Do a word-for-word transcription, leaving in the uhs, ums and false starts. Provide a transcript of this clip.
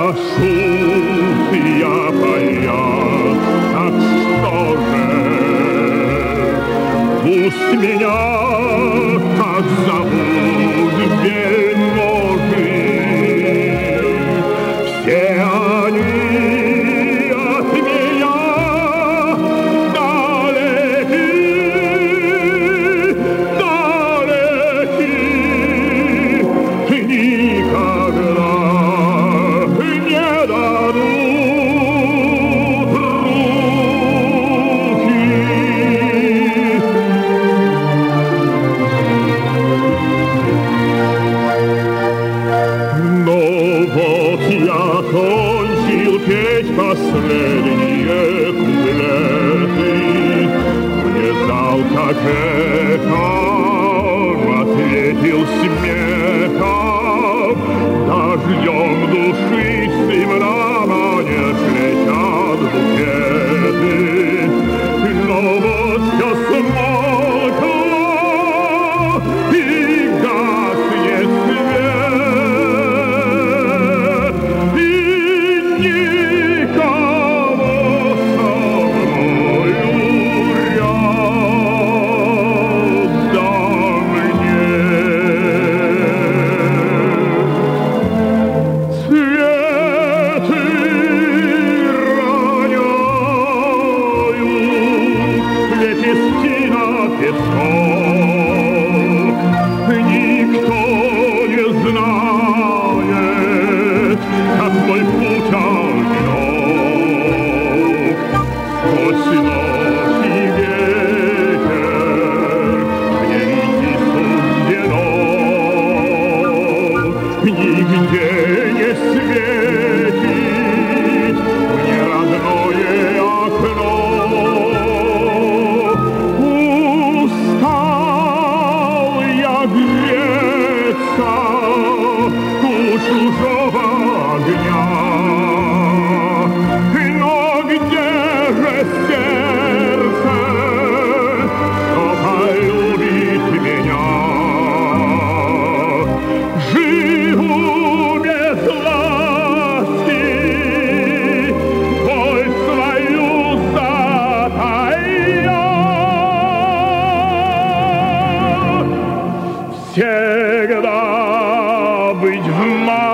спасут я поля, так что же? Пусть меня так зовут вельможи, все они от меня далеки, далеки, никогда не дадут руки. Но вот я кончил петь последние куплеты, мне зал как эхо ответил смехом, дождем души стремна не летят букеты. Но вот все смолкло и гаснет свет, и никого со мною рядом нет. Цветы роняют лепестки на песок, никто не знает, как мой путь одинок. Сквозь ночь и ветер мне идти суждено, нигде не светит мне родное окно. Устал я греться у чужого огня, но где же сердце, что полюбит меня? Живу без ласки, боль свою затая. Всегда быть в